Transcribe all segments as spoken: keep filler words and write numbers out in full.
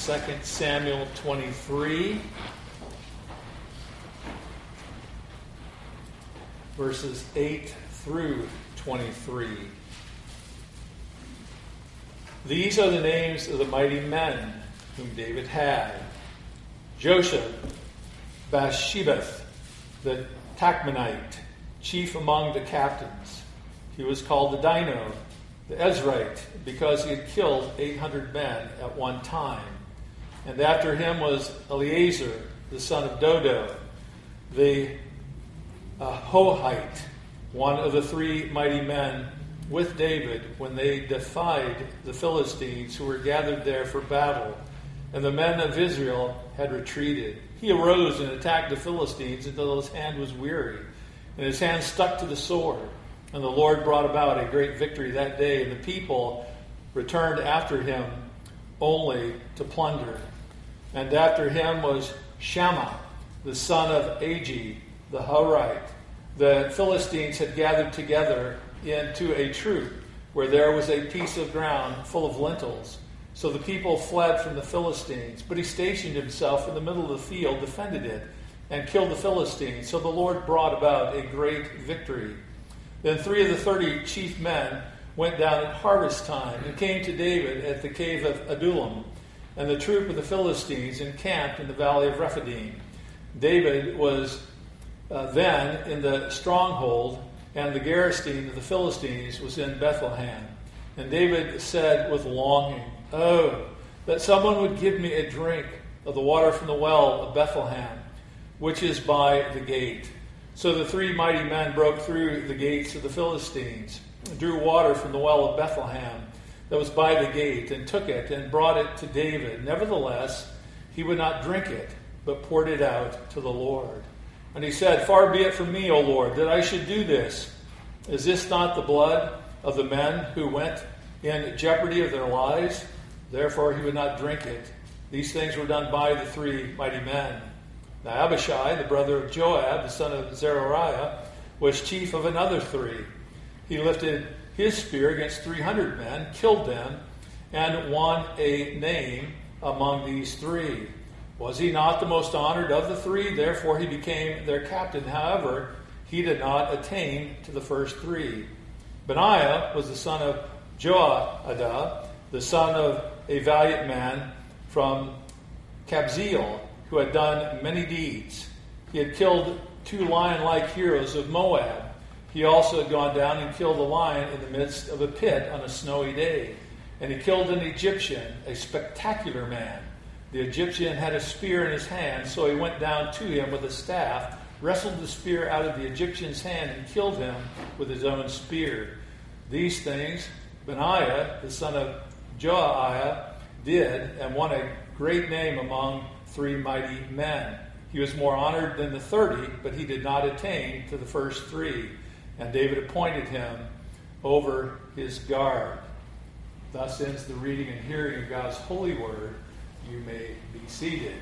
Second Samuel twenty-three, verses eight through twenty-three. These are the names of the mighty men whom David had: Josheb, Bathshebeth, the Tachmonite, chief among the captains. He was called the Dino, the Ezrite, because he had killed eight hundred men at one time. And after him was Eleazar, the son of Dodo, the Ahohite, one of the three mighty men with David when they defied the Philistines who were gathered there for battle. And the men of Israel had retreated. He arose and attacked the Philistines until his hand was weary, and his hand stuck to the sword. And the Lord brought about a great victory that day, and the people returned after him only to plunder. And after him was Shammah, the son of Agi, the Horite. The Philistines had gathered together into a troop where there was a piece of ground full of lentils. So the people fled from the Philistines, but he stationed himself in the middle of the field, defended it, and killed the Philistines. So the Lord brought about a great victory. Then three of the thirty chief men went down at harvest time and came to David at the cave of Adullam, and the troop of the Philistines encamped in the valley of Rephidim. David was uh, then in the stronghold, and the garrison of the Philistines was in Bethlehem. And David said with longing, "Oh, that someone would give me a drink of the water from the well of Bethlehem, which is by the gate." So the three mighty men broke through the gates of the Philistines, and drew water from the well of Bethlehem that was by the gate, and took it and brought it to David. Nevertheless, he would not drink it, but poured it out to the Lord. And he said, "Far be it from me, O Lord, that I should do this. Is this not the blood of the men who went in jeopardy of their lives?" Therefore he would not drink it. These things were done by the three mighty men. Now Abishai, the brother of Joab, the son of Zeruiah, was chief of another three. He lifted his spear against three hundred men, killed them, and won a name among these three. Was he not the most honored of the three? Therefore he became their captain. However, he did not attain to the first three. Benaiah was the son of Joiada, the son of a valiant man from Kabzeel, who had done many deeds. He had killed two lion-like heroes of Moab. He also had gone down and killed a lion in the midst of a pit on a snowy day. And he killed an Egyptian, a spectacular man. The Egyptian had a spear in his hand, so he went down to him with a staff, wrestled the spear out of the Egyptian's hand, and killed him with his own spear. These things Benaiah, the son of Joiada, did, and won a great name among three mighty men. He was more honored than the thirty, but he did not attain to the first three. And David appointed him over his guard. Thus ends the reading and hearing of God's holy word. You may be seated.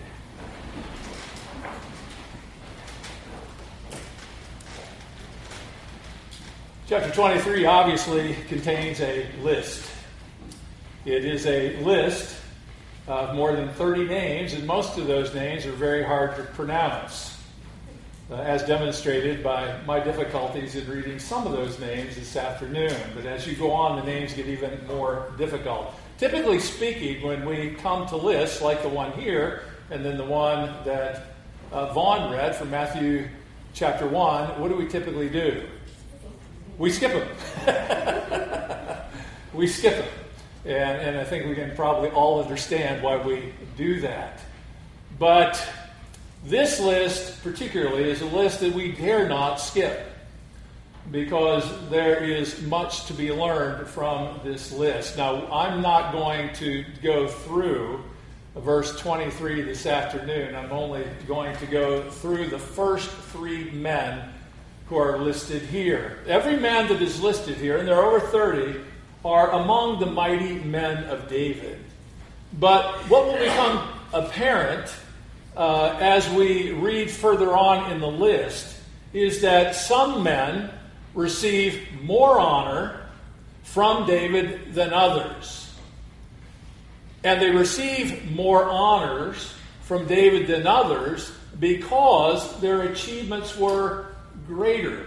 Chapter twenty-three obviously contains a list. It is a list of more than thirty names, and most of those names are very hard to pronounce, uh, as demonstrated by my difficulties in reading some of those names this afternoon. But as you go on, the names get even more difficult. Typically speaking, when we come to lists like the one here, and then the one that uh, Vaughn read from Matthew chapter one, what do we typically do? We skip them. we skip them. And, and I think we can probably all understand why we do that. But this list particularly is a list that we dare not skip, because there is much to be learned from this list. Now, I'm not going to go through verse twenty-three this afternoon. I'm only going to go through the first three men who are listed here. Every man that is listed here, and there are over thirty, are among the mighty men of David. But what will become apparent uh, as we read further on in the list is that some men receive more honor from David than others. And they receive more honors from David than others because their achievements were greater.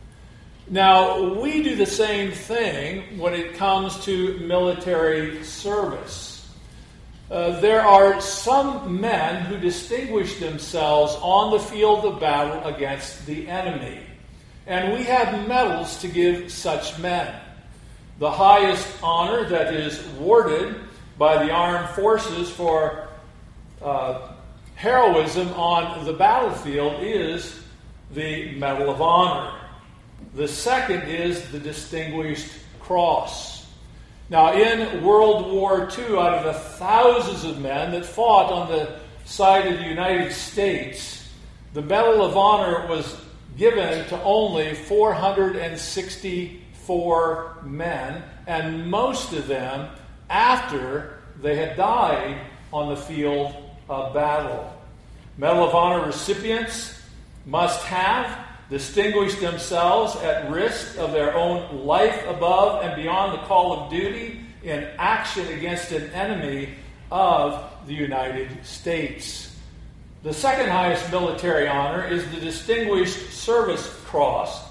Now, we do the same thing when it comes to military service. Uh, there are some men who distinguish themselves on the field of battle against the enemy. And we have medals to give such men. The highest honor that is awarded by the armed forces for uh, heroism on the battlefield is the Medal of Honor. The second is the Distinguished Cross. Now, in World War Two, out of the thousands of men that fought on the side of the United States, the Medal of Honor was given to only four hundred sixty-four men, and most of them after they had died on the field of battle. Medal of Honor recipients must have distinguished themselves at risk of their own life above and beyond the call of duty in action against an enemy of the United States. The second highest military honor is the Distinguished Service Cross.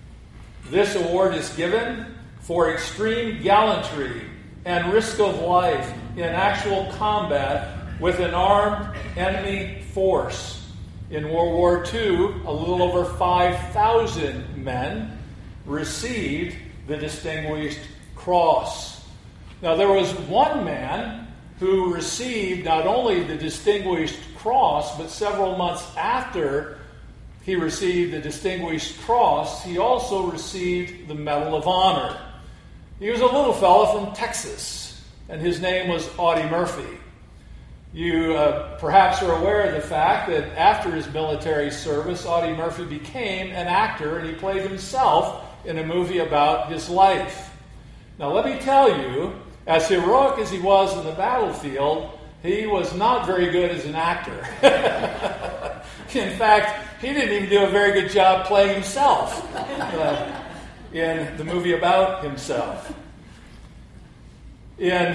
This award is given for extreme gallantry and risk of life in actual combat with an armed enemy force. In World War Two, a little over five thousand men received the Distinguished Cross. Now, there was one man who received not only the Distinguished Cross, but several months after he received the Distinguished Cross, he also received the Medal of Honor. He was a little fellow from Texas, and his name was Audie Murphy. You uh, perhaps are aware of the fact that after his military service, Audie Murphy became an actor, and he played himself in a movie about his life. Now, let me tell you, as heroic as he was in the battlefield, he was not very good as an actor. In fact, he didn't even do a very good job playing himself uh, in the movie about himself. In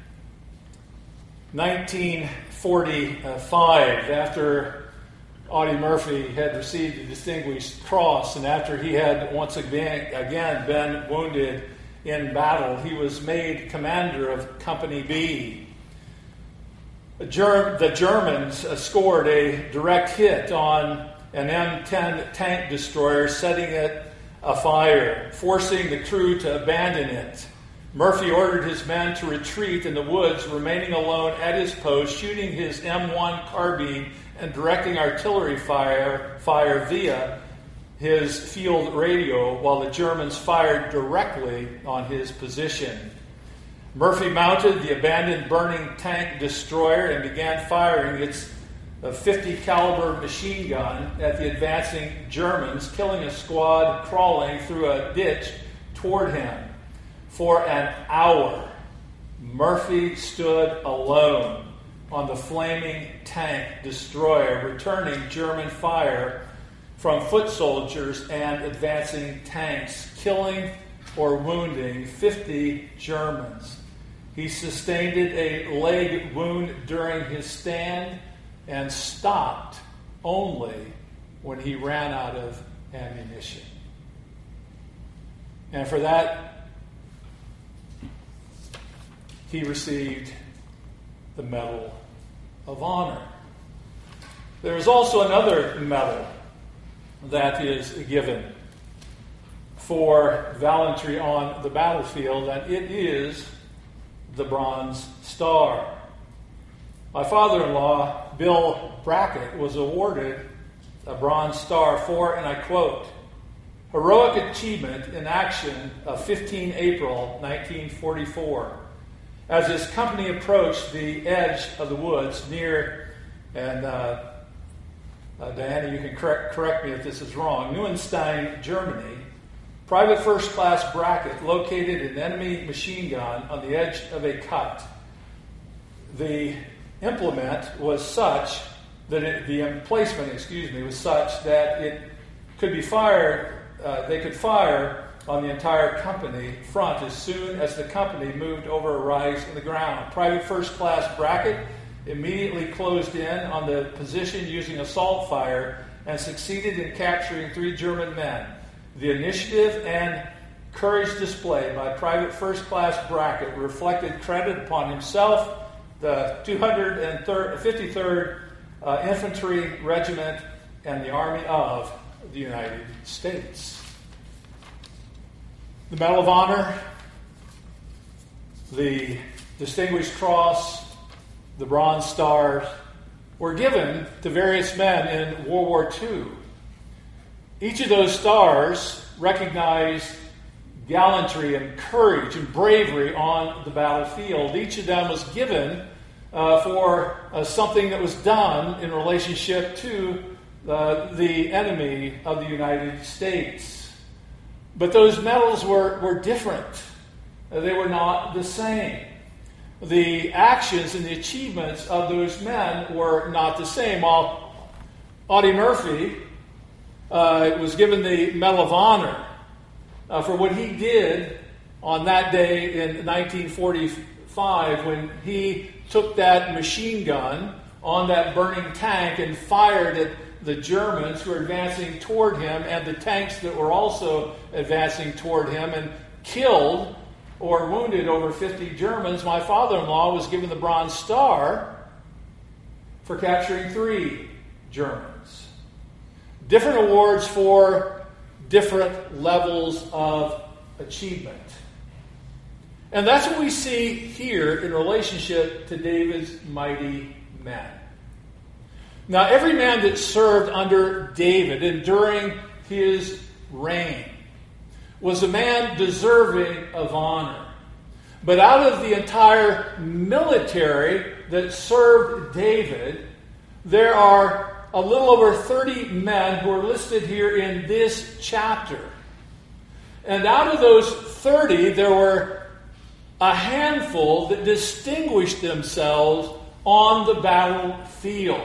nineteen forty-five, after Audie Murphy had received the Distinguished Cross, and after he had once again, again been wounded in battle, he was made commander of Company B. The Germans scored a direct hit on an M ten tank destroyer, setting it afire, forcing the crew to abandon it. Murphy ordered his men to retreat in the woods, remaining alone at his post, shooting his M one carbine and directing artillery fire, fire via his field radio while the Germans fired directly on his position. Murphy mounted the abandoned burning tank destroyer and began firing its fifty caliber machine gun at the advancing Germans, killing a squad crawling through a ditch toward him. For an hour, Murphy stood alone on the flaming tank destroyer, returning German fire from foot soldiers and advancing tanks, killing or wounding fifty Germans. He sustained a leg wound during his stand and stopped only when he ran out of ammunition. And for that, he received the Medal of Honor. There is also another medal that is given for gallantry on the battlefield, and it is the Bronze Star. My father-in-law, Bill Brackett, was awarded a Bronze Star for, and I quote, heroic achievement in action of the fifteenth of April, nineteen forty-four. As his company approached the edge of the woods near, and uh, uh, Diana, you can correct, correct me if this is wrong, Neuenstein, Germany, Private First Class Brackett located an enemy machine gun on the edge of a cut. The implement was such that it, the emplacement, excuse me, was such that it could be fired. Uh, they could fire on the entire company front as soon as the company moved over a rise in the ground. Private first class Brackett immediately closed in on the position using assault fire and succeeded in capturing three German men. The initiative and courage displayed by Private First Class Brackett reflected credit upon himself, the two hundred fifty-third uh, Infantry Regiment, and the Army of the United States. The Medal of Honor, the Distinguished Cross, the Bronze Stars were given to various men in World War Two. Each of those stars recognized gallantry and courage and bravery on the battlefield. Each of them was given uh, for uh, something that was done in relationship to uh, the enemy of the United States. But those medals were, were different. Uh, they were not the same. The actions and the achievements of those men were not the same. While Audie Murphy uh, was given the Medal of Honor uh, for what he did on that day in nineteen forty-five when he took that machine gun on that burning tank and fired at the Germans who were advancing toward him and the tanks that were also advancing toward him, and killed or wounded over fifty Germans. My father-in-law was given the Bronze Star for capturing three Germans. Different awards for different levels of achievement. And that's what we see here in relationship to David's mighty men. Now, every man that served under David and during his reign was a man deserving of honor. But out of the entire military that served David, there are a little over thirty men who are listed here in this chapter. And out of those thirty, there were a handful that distinguished themselves on the battlefield.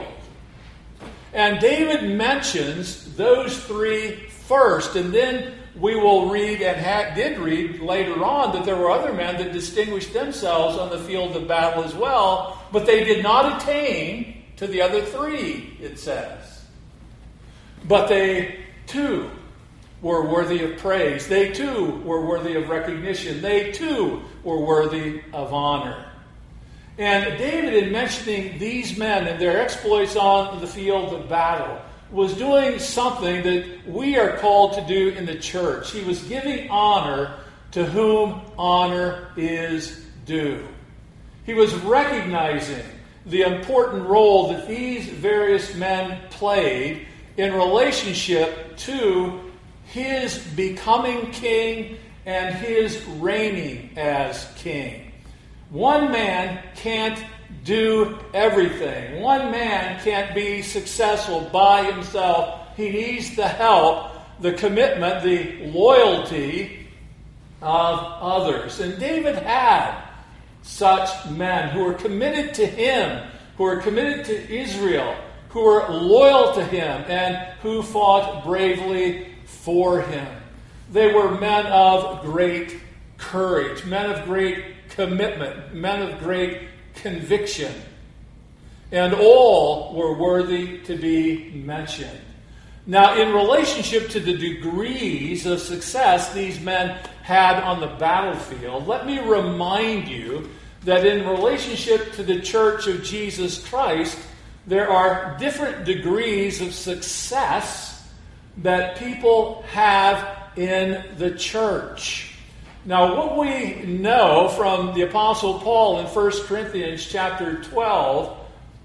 And David mentions those three first, and then we will read, and had, did read later on, that there were other men that distinguished themselves on the field of battle as well, but they did not attain to the other three, it says. But they, too, were worthy of praise. They, too, were worthy of recognition. They, too, were worthy of honor. And David, in mentioning these men and their exploits on the field of battle, was doing something that we are called to do in the church. He was giving honor to whom honor is due. He was recognizing the important role that these various men played in relationship to his becoming king and his reigning as king. One man can't do everything. One man can't be successful by himself. He needs the help, the commitment, the loyalty of others. And David had such men who were committed to him, who were committed to Israel, who were loyal to him, and who fought bravely for him. They were men of great courage, men of great commitment, men of great conviction. And all were worthy to be mentioned. Now, in relationship to the degrees of success these men had on the battlefield, let me remind you that in relationship to the Church of Jesus Christ, there are different degrees of success that people have in the church. Now, what we know from the Apostle Paul in First Corinthians chapter twelve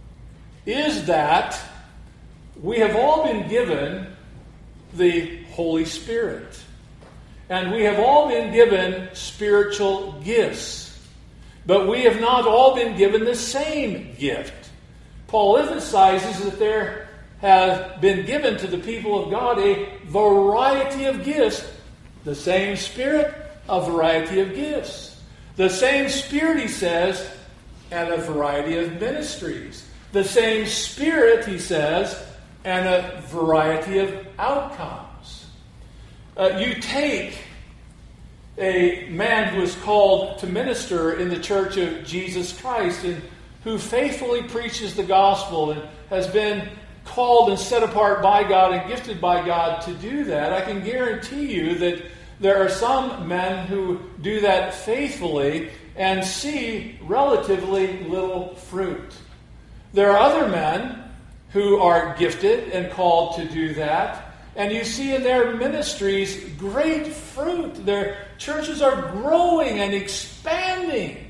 is that we have all been given the Holy Spirit. And we have all been given spiritual gifts. But we have not all been given the same gift. Paul emphasizes that there have been given to the people of God a variety of gifts. The same Spirit, a variety of gifts. The same Spirit, he says, and a variety of ministries. The same Spirit, he says, and a variety of outcomes. Uh, you take a man who is called to minister in the church of Jesus Christ and who faithfully preaches the gospel and has been called and set apart by God and gifted by God to do that, I can guarantee you that there are some men who do that faithfully and see relatively little fruit. There are other men who are gifted and called to do that, and you see in their ministries great fruit. Their churches are growing and expanding.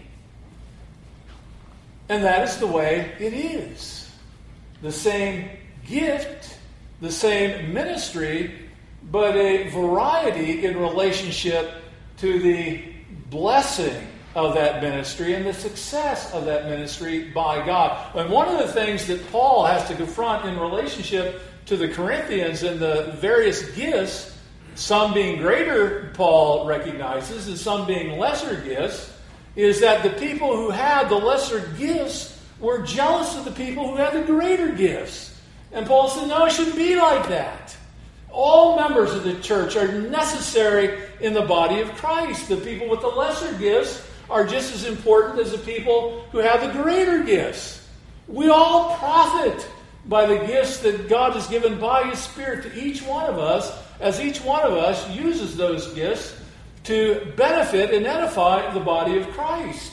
And that is the way it is. The same gift, the same ministry, but a variety in relationship to the blessing of that ministry and the success of that ministry by God. And one of the things that Paul has to confront in relationship to the Corinthians and the various gifts, some being greater, Paul recognizes, and some being lesser gifts, is that the people who had the lesser gifts were jealous of the people who had the greater gifts. And Paul said, no, it shouldn't be like that. All members of the church are necessary in the body of Christ. The people with the lesser gifts are just as important as the people who have the greater gifts. We all profit by the gifts that God has given by His Spirit to each one of us, as each one of us uses those gifts to benefit and edify the body of Christ.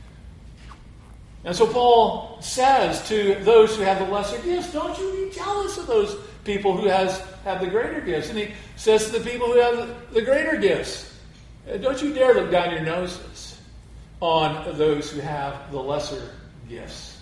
And so Paul says to those who have the lesser gifts, don't you be jealous of those people who has, have the greater gifts. And he says to the people who have the, the greater gifts, don't you dare look down your noses on those who have the lesser gifts.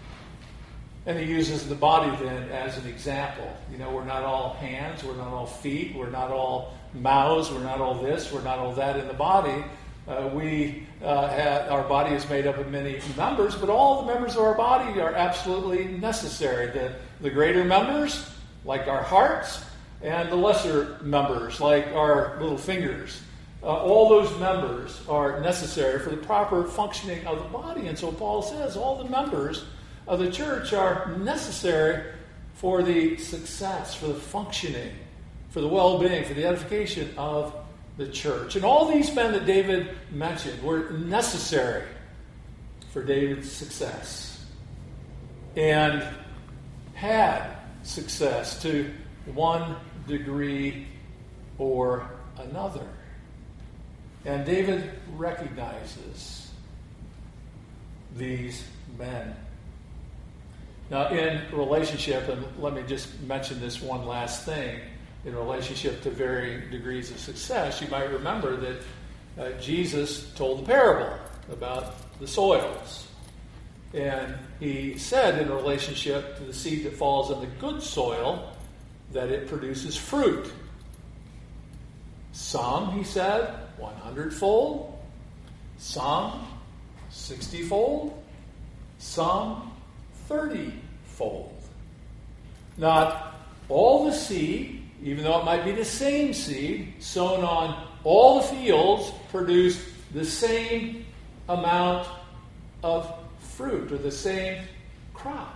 And he uses the body then as an example. You know, we're not all hands, we're not all feet, we're not all mouths, we're not all this, we're not all that in the body. Uh, we uh, have, our body is made up of many members, but all the members of our body are absolutely necessary. The, the greater members, like our hearts, and the lesser members, like our little fingers. Uh, all those members are necessary for the proper functioning of the body. And so Paul says all the members of the church are necessary for the success, for the functioning, for the well-being, for the edification of the church. And all these men that David mentioned were necessary for David's success and had success to one degree or another. And David recognizes these men. Now, in relationship, and let me just mention this one last thing, in relationship to varying degrees of success, you might remember that uh, Jesus told the parable about the soils. And he said in relationship to the seed that falls in the good soil that it produces fruit. Some, he said, one hundred-fold. Some, sixty-fold. Some, thirty-fold. Not all the seed, even though it might be the same seed, sown on all the fields, produced the same amount of fruit or the same crop.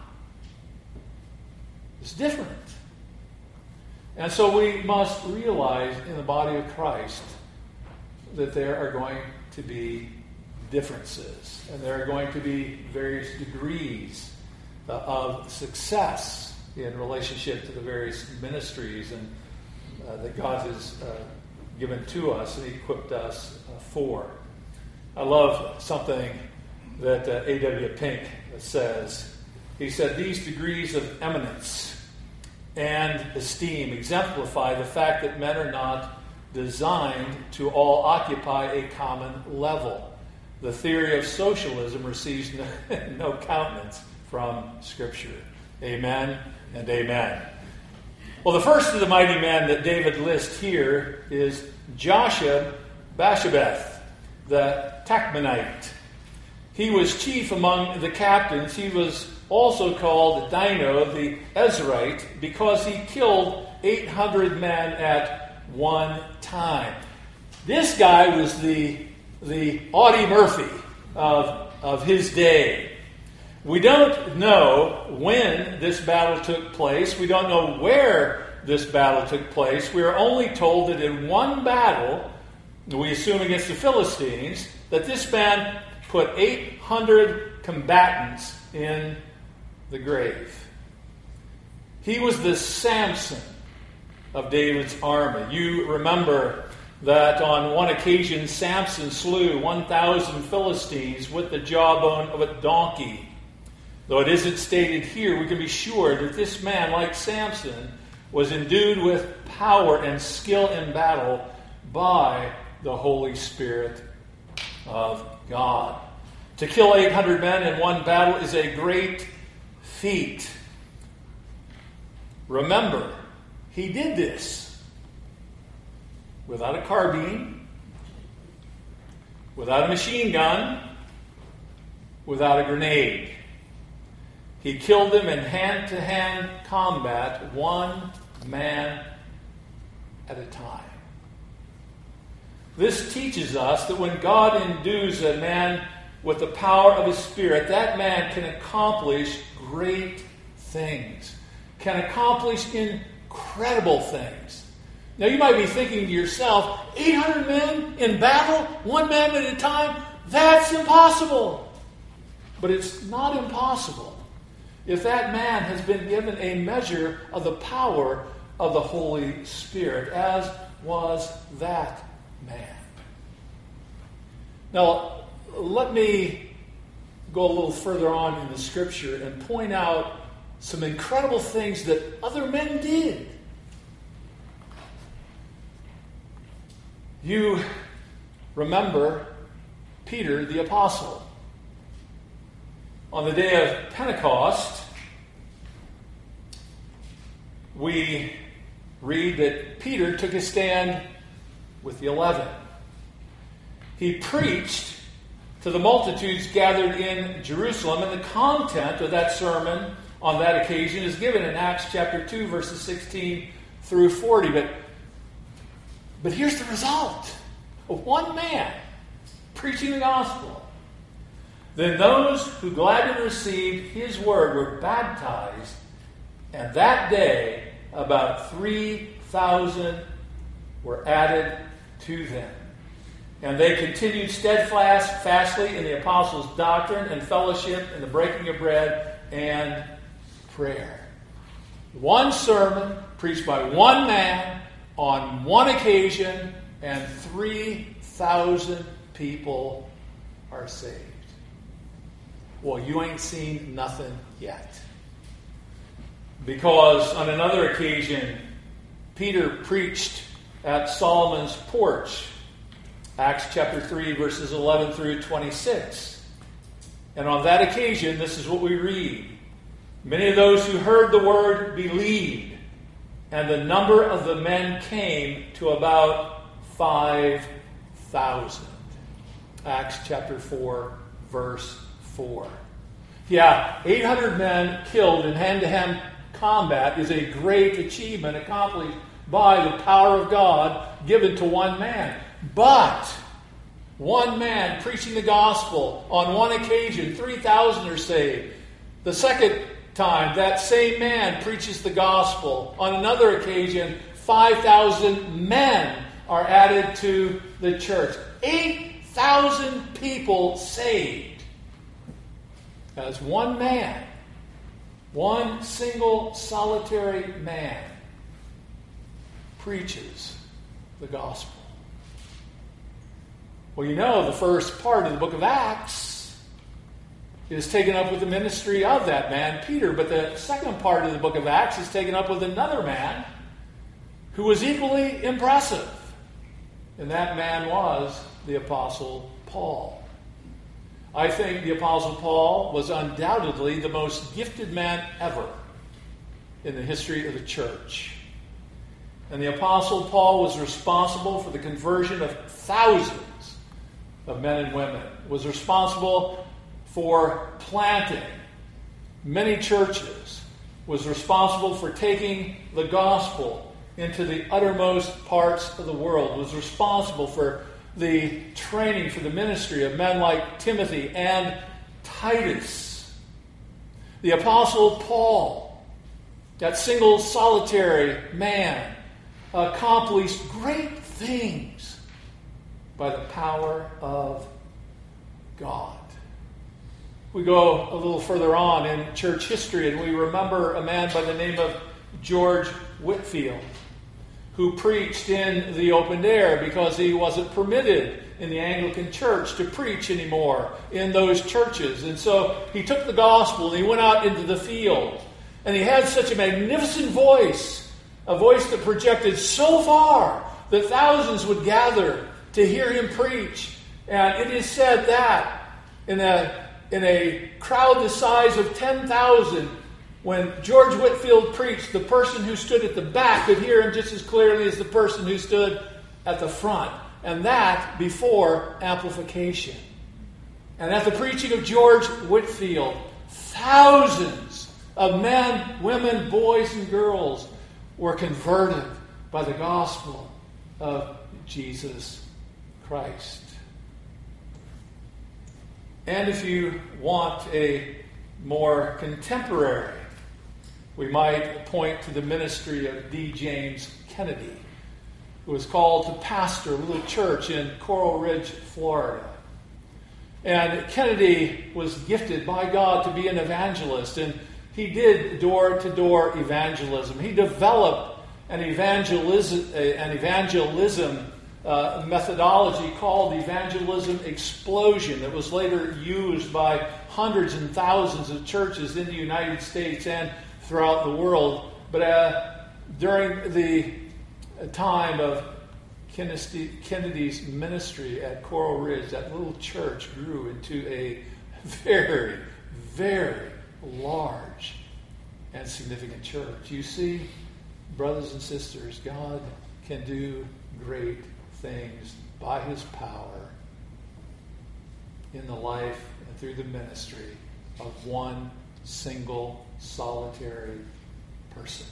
It's different. And so we must realize in the body of Christ that there are going to be differences, and there are going to be various degrees uh, of success in relationship to the various ministries and uh, that God has uh, given to us and equipped us uh, for. I love something that uh, A W Pink says. He said, these degrees of eminence and esteem exemplify the fact that men are not designed to all occupy a common level. The theory of socialism receives no, no countenance from Scripture. Amen and amen. Well, the first of the mighty men that David lists here is Josheb-Basshebeth, the Tachmonite. He was chief among the captains. He was also called Dino the Ezrite because he killed eight hundred men at one time. This guy was the, the Audie Murphy of, of his day. We don't know when this battle took place. We don't know where this battle took place. We are only told that in one battle, We assume against the Philistines that this man put eight hundred combatants in the grave. He was the Samson of David's army. You remember that on one occasion Samson slew one thousand Philistines with the jawbone of a donkey. Though it isn't stated here, we can be sure that this man, like Samson, was endued with power and skill in battle by the Holy Spirit of God. To kill eight hundred men in one battle is a great feat. Remember, he did this without a carbine, without a machine gun, without a grenade. He killed them in hand-to-hand combat, one man at a time. This teaches us that when God endues a man with the power of His Spirit, that man can accomplish great things, can accomplish incredible things. Now you might be thinking to yourself, eight hundred men in battle, one man at a time, that's impossible. But it's not impossible if that man has been given a measure of the power of the Holy Spirit, as was that man. Now, let me go a little further on in the Scripture and point out some incredible things that other men did. You remember Peter the Apostle. On the day of Pentecost, we read that Peter took his stand with the eleven. He preached to the multitudes gathered in Jerusalem, and the content of that sermon on that occasion is given in Acts chapter two, verses sixteen through forty. But, but here's the result of one man preaching the gospel. Then those who gladly received his word were baptized, and that day about three thousand were added to them. And they continued steadfast, fastly in the apostles' doctrine and fellowship, in the breaking of bread and prayer. One sermon preached by one man on one occasion, and three thousand people are saved. Well, you ain't seen nothing yet. Because on another occasion, Peter preached at Solomon's porch. Acts chapter three, verses eleven through twenty-six. And on that occasion, this is what we read. Many of those who heard the word believed, and the number of the men came to about five thousand. Acts chapter four, verse four. Yeah, eight hundred men killed in hand-to-hand combat is a great achievement accomplished by the power of God given to one man. But one man preaching the gospel on one occasion, three thousand are saved. The second time, that same man preaches the gospel. On another occasion, five thousand men are added to the church. eight thousand people saved. As one man, one single solitary man, preaches the gospel. Well, you know, the first part of the book of Acts is taken up with the ministry of that man, Peter. But the second part of the book of Acts is taken up with another man who was equally impressive. And that man was the Apostle Paul. I think the Apostle Paul was undoubtedly the most gifted man ever in the history of the church. And the Apostle Paul was responsible for the conversion of thousands of men and women, was responsible for planting many churches, was responsible for taking the gospel into the uttermost parts of the world, was responsible for the training for the ministry of men like Timothy and Titus. The Apostle Paul, that single solitary man, accomplished great things by the power of God. We go a little further on in church history, and we remember a man by the name of George Whitefield, who preached in the open air because he wasn't permitted in the Anglican Church to preach anymore in those churches. And so he took the gospel and he went out into the field. And he had such a magnificent voice, a voice that projected so far that thousands would gather to hear him preach. And it is said that in a in a crowd the size of ten thousand, when George Whitefield preached, the person who stood at the back could hear him just as clearly as the person who stood at the front. And that before amplification. And at the preaching of George Whitefield, thousands of men, women, boys, and girls were converted by the gospel of Jesus Christ. And if you want a more contemporary, we might point to the ministry of D. James Kennedy, who was called to pastor a little church in Coral Ridge, Florida. And Kennedy was gifted by God to be an evangelist, and he did door-to-door evangelism. He developed an evangelism, an evangelism uh, methodology called Evangelism Explosion that was later used by hundreds and thousands of churches in the United States and throughout the world. But uh, during the time of Kennedy's ministry at Coral Ridge, that little church grew into a very, very large and significant church. You see, brothers and sisters, God can do great things by His power in the life and through the ministry of one single, solitary person.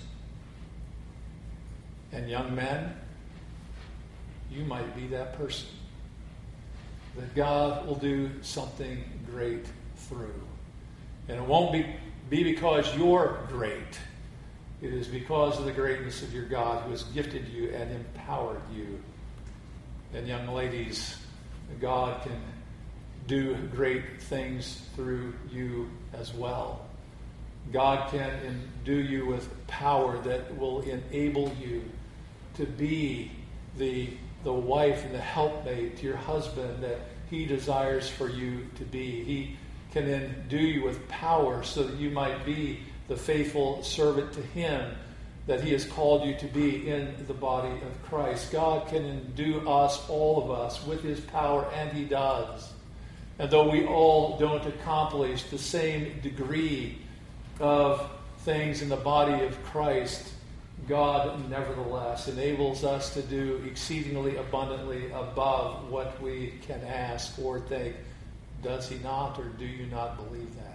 And young men, you might be that person that God will do something great through. And it won't be, be because you're great. It is because of the greatness of your God who has gifted you and empowered you. And young ladies, God can do great things through you as well. God can endue you with power that will enable you to be the, the wife and the helpmate to your husband that He desires for you to be. He can endue you with power so that you might be the faithful servant to Him that He has called you to be in the body of Christ. God can endue us, all of us, with His power, and He does. And though we all don't accomplish the same degree of things in the body of Christ, God nevertheless enables us to do exceedingly abundantly above what we can ask or think. Does He not, or do you not believe that?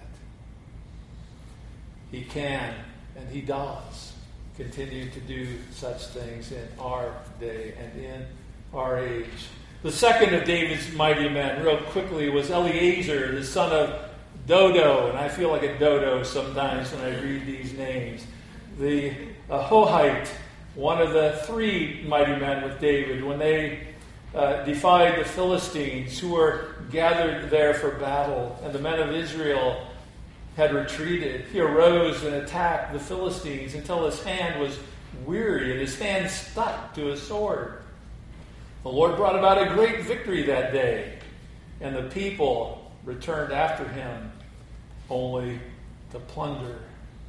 He can, and He does, continue to do such things in our day and in our age. The second of David's mighty men, real quickly, was Eleazar, the son of Dodo, and I feel like a dodo sometimes when I read these names. The Ahohite, one of the three mighty men with David, when they uh, defied the Philistines who were gathered there for battle, and the men of Israel had retreated. He arose and attacked the Philistines until his hand was weary and his hand stuck to his sword. The Lord brought about a great victory that day, and the people returned after him only to plunder.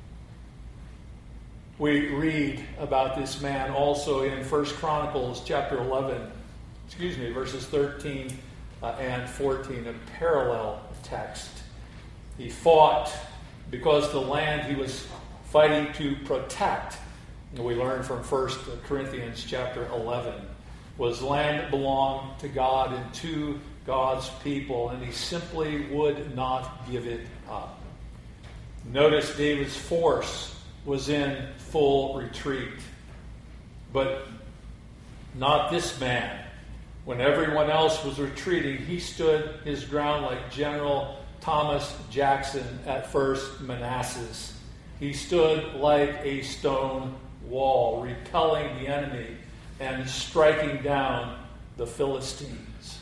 We read about this man also in First Chronicles chapter eleven, excuse me, verses thirteen uh, and fourteen, a parallel text. He fought because the land he was fighting to protect, and we learn from First Corinthians chapter eleven, was land that belonged to God and to God's people, and he simply would not give it up. Notice David's force was in full retreat, but not this man. When everyone else was retreating, he stood his ground like General Thomas Jackson at First Manassas. He stood like a stone wall, repelling the enemy and striking down the Philistines.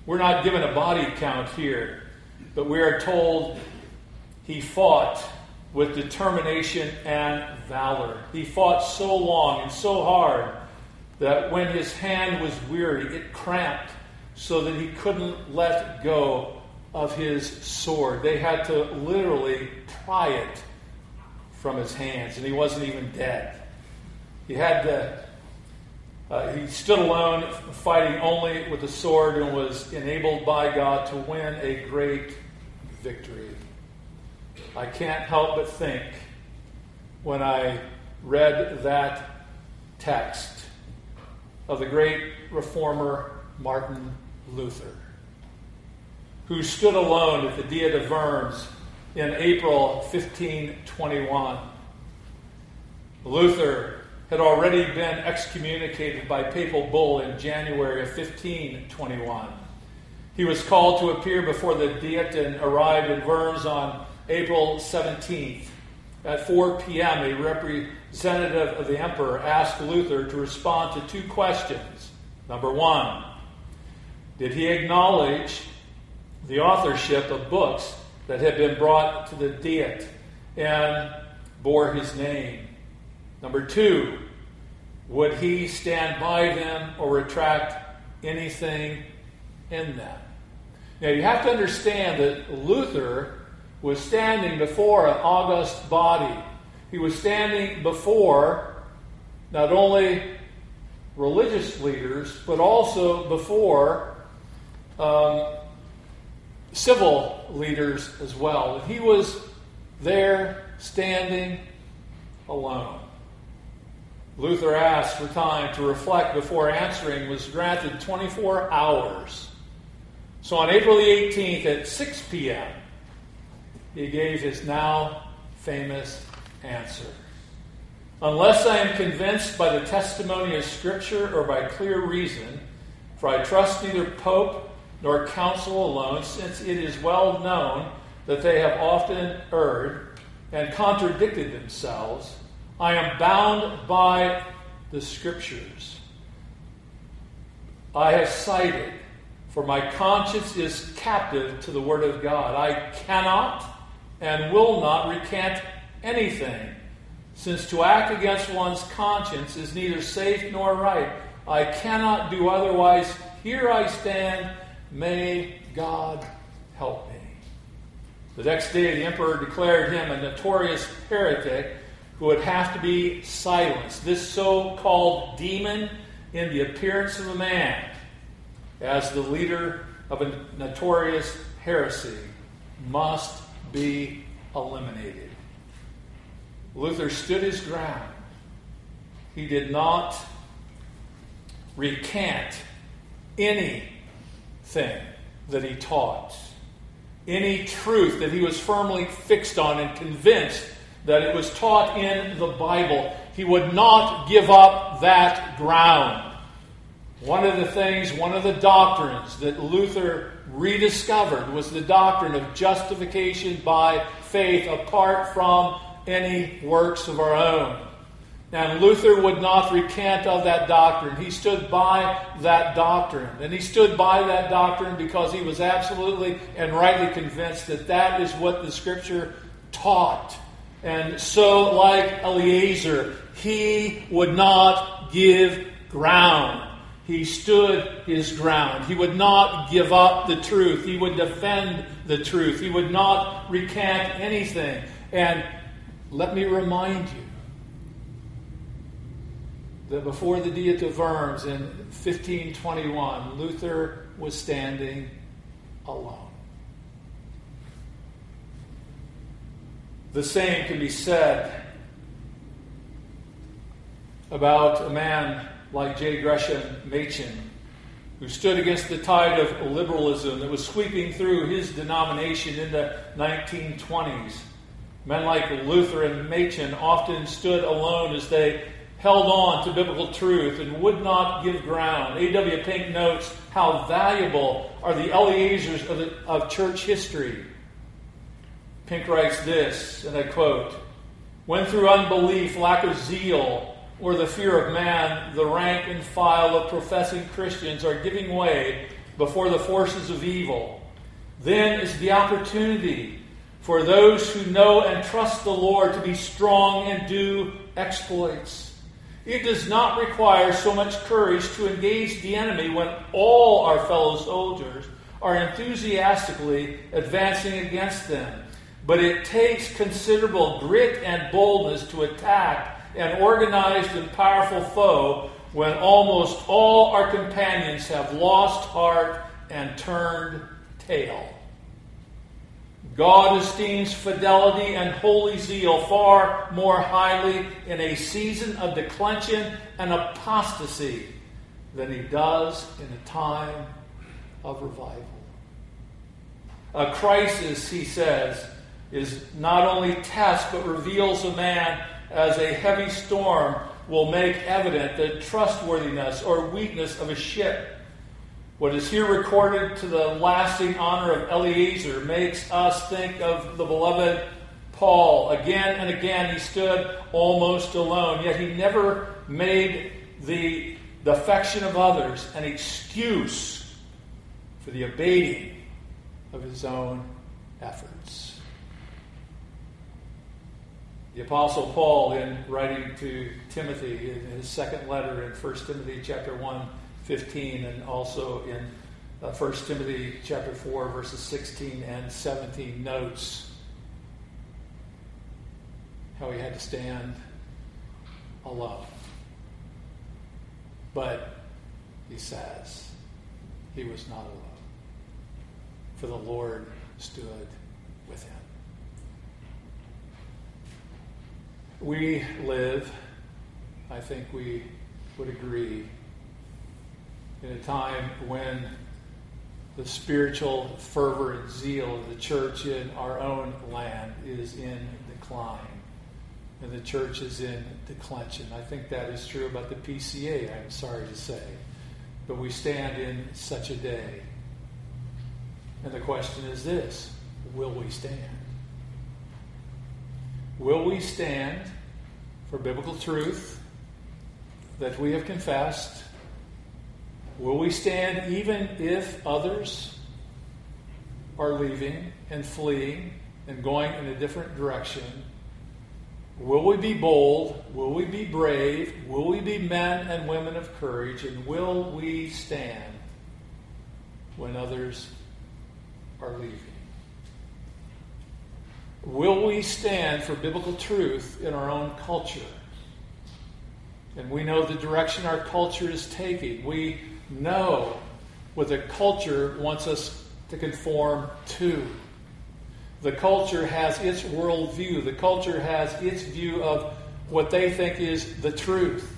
We're not given a body count here, but we are told he fought with determination and valor. He fought so long and so hard that when his hand was weary, it cramped so that he couldn't let go of his sword. They had to literally pry it from his hands, and he wasn't even dead. He had to, uh, he stood alone, fighting only with the sword, and was enabled by God to win a great victory. I can't help but think, when I read that text, of the great reformer Martin Luther, who stood alone at the Diet of Worms in April fifteen twenty-one. Luther had already been excommunicated by papal bull in January of fifteen twenty-one. He was called to appear before the Diet and arrived in Worms on April seventeenth. At four p.m., a representative of the emperor asked Luther to respond to two questions. Number one, did he acknowledge the authorship of books that had been brought to the Diet and bore his name? Number two, would he stand by them or retract anything in them? Now, you have to understand that Luther was standing before an august body. He was standing before not only religious leaders, but also before um, civil leaders as well. He was there standing alone. Luther asked for time to reflect before answering, was granted twenty-four hours. So on April the eighteenth at six p.m., he gave his now famous answer. Unless I am convinced by the testimony of Scripture or by clear reason, for I trust neither Pope nor Council alone, since it is well known that they have often erred and contradicted themselves, I am bound by the Scriptures. I have cited, for my conscience is captive to the Word of God. I cannot and will not recant anything, since to act against one's conscience is neither safe nor right. I cannot do otherwise. Here I stand. May God help me. The next day, the emperor declared him a notorious heretic who would have to be silenced. This so-called demon in the appearance of a man, as the leader of a notorious heresy, must be eliminated. Luther stood his ground. He did not recant anything that he taught, any truth that he was firmly fixed on and convinced that it was taught in the Bible. He would not give up that ground. One of the things, one of the doctrines that Luther rediscovered was the doctrine of justification by faith apart from any works of our own. And Luther would not recant of that doctrine. He stood by that doctrine. And he stood by that doctrine because he was absolutely and rightly convinced that that is what the Scripture taught. And so, like Eliezer, he would not give ground. He stood his ground. He would not give up the truth. He would defend the truth. He would not recant anything. And let me remind you that before the Diet of Worms in fifteen twenty-one, Luther was standing alone. The same can be said about a man like J. Gresham Machen, who stood against the tide of liberalism that was sweeping through his denomination in the nineteen twenties. Men like Luther and Machen often stood alone as they held on to biblical truth and would not give ground. A W Pink notes how valuable are the Eliezers of, the, of church history. Pink writes this, and I quote, "When through unbelief, lack of zeal, or the fear of man, the rank and file of professing Christians are giving way before the forces of evil. Then is the opportunity for those who know and trust the Lord to be strong and do exploits. It does not require so much courage to engage the enemy when all our fellow soldiers are enthusiastically advancing against them. But it takes considerable grit and boldness to attack an organized and powerful foe when almost all our companions have lost heart and turned tail. God esteems fidelity and holy zeal far more highly in a season of declension and apostasy than he does in a time of revival. A crisis, he says, is not only test but reveals a man as a heavy storm will make evident the trustworthiness or weakness of a ship. What is here recorded to the lasting honor of Eleazar makes us think of the beloved Paul. Again and again he stood almost alone, yet he never made the, the affection of others an excuse for the abating of his own efforts. The Apostle Paul, in writing to Timothy in his second letter in First Timothy chapter one, fifteen, and also in uh, First Timothy chapter four, verses sixteen and seventeen, notes how he had to stand alone. But he says he was not alone, for the Lord stood with him. We live, I think we would agree, in a time when the spiritual fervor and zeal of the church in our own land is in decline. And the church is in declension. I think that is true about the P C A, I'm sorry to say. But we stand in such a day. And the question is this: will we stand? Will we stand for biblical truth that we have confessed? Will we stand even if others are leaving and fleeing and going in a different direction? Will we be bold? Will we be brave? Will we be men and women of courage? And will we stand when others are leaving? Will we stand for biblical truth in our own culture? And we know the direction our culture is taking. We know what the culture wants us to conform to. The culture has its worldview. The culture has its view of what they think is the truth.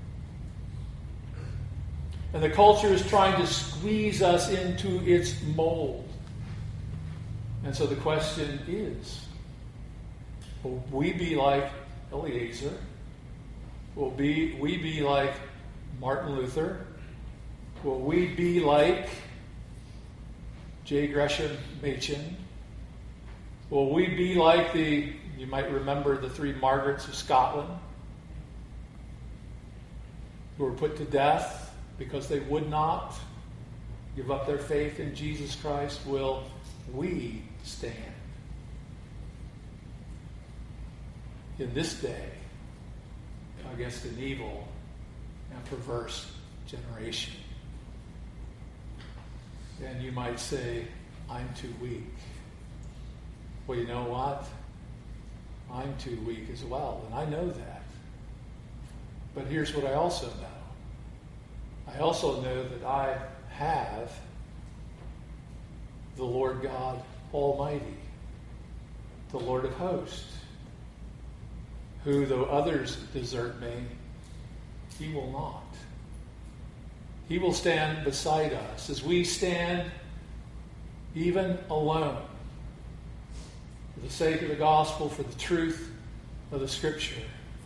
And the culture is trying to squeeze us into its mold. And so the question is, will we be like Eleazar? Will be, we be like Martin Luther? Will we be like J. Gresham Machen? Will we be like the, you might remember the three Margarets of Scotland, who were put to death because they would not give up their faith in Jesus Christ? Will we stand in this day against an evil and perverse generation? And you might say, I'm too weak. Well, you know what? I'm too weak as well, and I know that. But here's what I also know. I also know that I have the Lord God Almighty, the Lord of hosts, who, though others desert me, he will not. He will stand beside us as we stand even alone for the sake of the gospel, for the truth of the Scripture.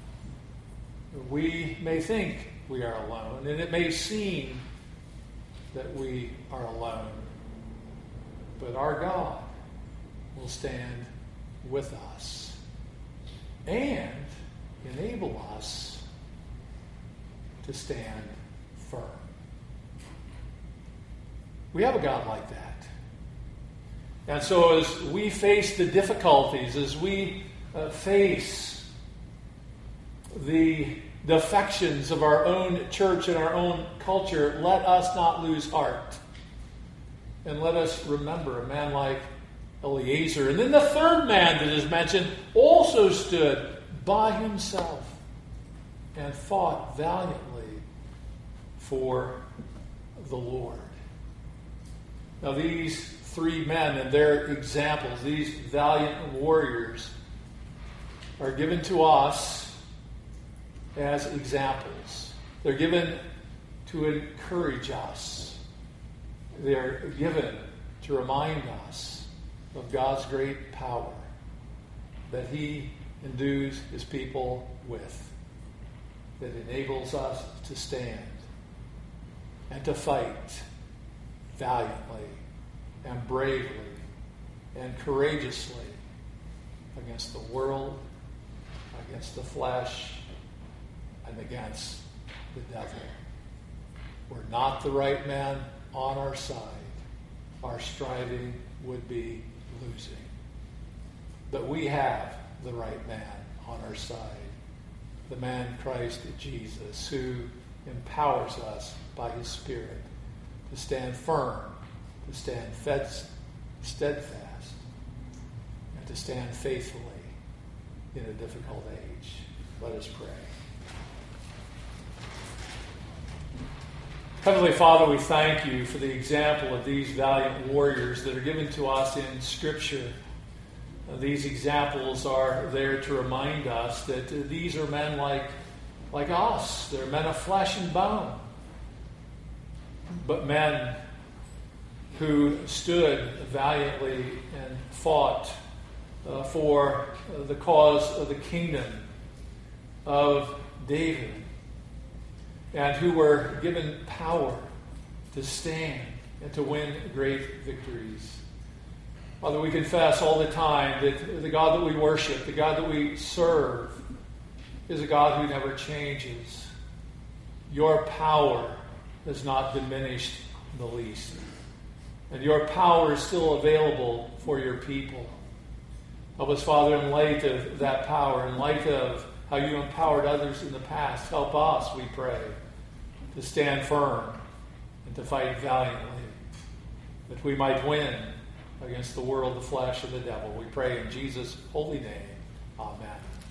We may think we are alone, and it may seem that we are alone, but our God will stand with us and enable us to stand firm. We have a God like that. And so as we face the difficulties, as we uh, face the defections of our own church and our own culture, let us not lose heart. And let us remember a man like Eliezer. And then the third man that is mentioned also stood by himself and fought valiantly for the Lord. Now these three men and their examples, these valiant warriors, are given to us as examples. They're given to encourage us. They're given to remind us of God's great power that He endues His people with, that enables us to stand and to fight valiantly and bravely and courageously against the world, against the flesh, and against the devil. We're not the right man on our side. Our striving would be losing. But we have the right man on our side, the man Christ Jesus, who empowers us by His Spirit to stand firm, to stand fed, steadfast, and to stand faithfully in a difficult age. Let us pray. Heavenly Father, we thank You for the example of these valiant warriors that are given to us in Scripture. Uh, these examples are there to remind us that uh, these are men like, like us. They're men of flesh and bone. But men who stood valiantly and fought uh, for uh, the cause of the kingdom of David, and who were given power to stand and to win great victories. Father, we confess all the time that the God that we worship, the God that we serve, is a God who never changes. Your power has not diminished the least. And your power is still available for your people. Help us, Father, in light of that power, in light of how You empowered others in the past, help us, we pray, to stand firm and to fight valiantly, that we might win against the world, the flesh, and the devil. We pray in Jesus' holy name. Amen.